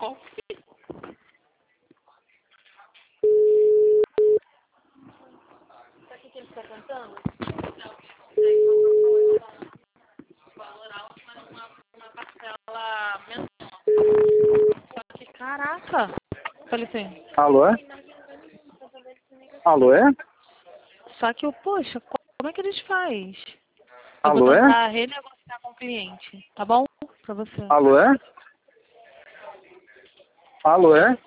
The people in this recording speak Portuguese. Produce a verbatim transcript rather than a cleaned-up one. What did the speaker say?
Sabe o que ele está cantando? Valor alto, mas uma, uma parcela menor. Só que, caraca! Falei assim. Alô, é? Alô, é? Só que, eu, poxa, como é que eles fazem? Eu vou Alô, é? tentar renegociar com o cliente, tá bom? Pra você. Alô, é? Alô, é?